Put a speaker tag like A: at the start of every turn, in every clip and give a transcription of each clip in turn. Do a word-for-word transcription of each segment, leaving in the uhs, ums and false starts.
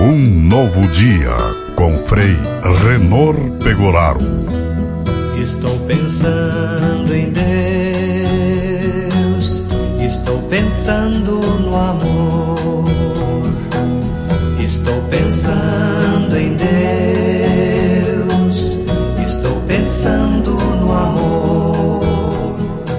A: Um novo dia com Frei Renor Pegoraro.
B: Estou pensando em Deus, estou pensando no amor, estou pensando em Deus, estou pensando no amor.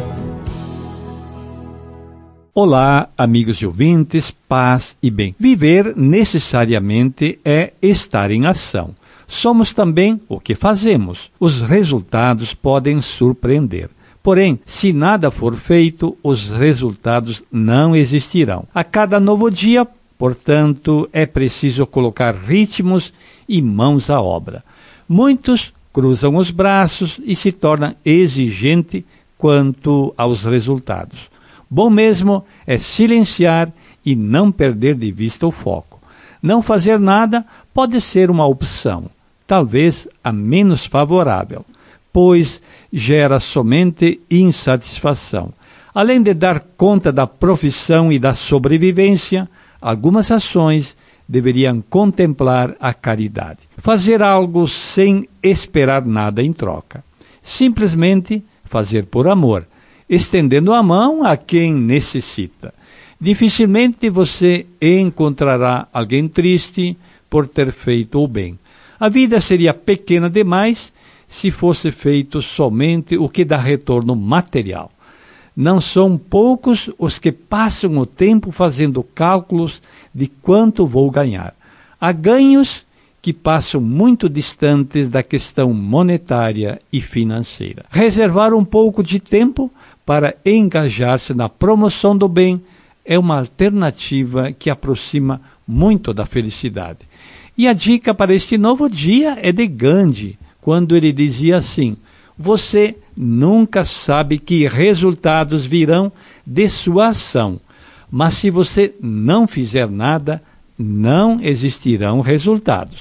C: Olá, amigos e ouvintes, paz e bem. Viver necessariamente é estar em ação. Somos também o que fazemos. Os resultados podem surpreender. Porém, se nada for feito, os resultados não existirão. A cada novo dia, portanto, é preciso colocar ritmos e mãos à obra. Muitos cruzam os braços e se tornam exigentes quanto aos resultados. Bom mesmo é silenciar e não perder de vista o foco. Não fazer nada pode ser uma opção, talvez a menos favorável, pois gera somente insatisfação. Além de dar conta da profissão e da sobrevivência, algumas ações deveriam contemplar a caridade. Fazer algo sem esperar nada em troca. Simplesmente fazer por amor, estendendo a mão a quem necessita. Dificilmente você encontrará alguém triste por ter feito o bem. A vida seria pequena demais se fosse feito somente o que dá retorno material. Não são poucos os que passam o tempo fazendo cálculos de quanto vou ganhar. Há ganhos que passam muito distantes da questão monetária e financeira. Reservar um pouco de tempo para engajar-se na promoção do bem é uma alternativa que aproxima muito da felicidade. E a dica para este novo dia é de Gandhi, quando ele dizia assim: você nunca sabe que resultados virão de sua ação, mas se você não fizer nada, não existirão resultados.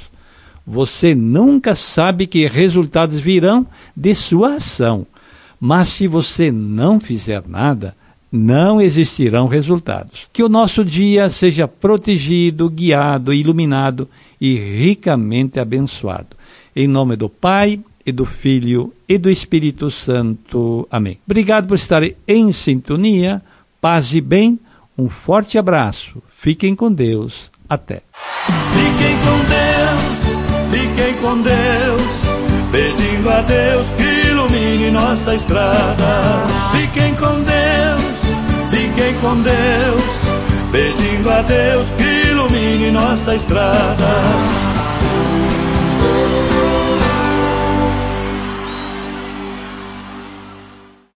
C: Você nunca sabe que resultados virão de sua ação, mas se você não fizer nada, não existirão resultados. Que o nosso dia seja protegido, guiado, iluminado e ricamente abençoado. Em nome do Pai, e do Filho, e do Espírito Santo. Amém. Obrigado por estar em sintonia. Paz e bem. Um forte abraço. Fiquem com Deus. Até.
D: Fiquem com Deus, fiquem com Deus, pedindo a Deus que ilumine nossa estrada. Fiquem com Deus, fiquem com Deus, pedindo a Deus que ilumine nossa estrada.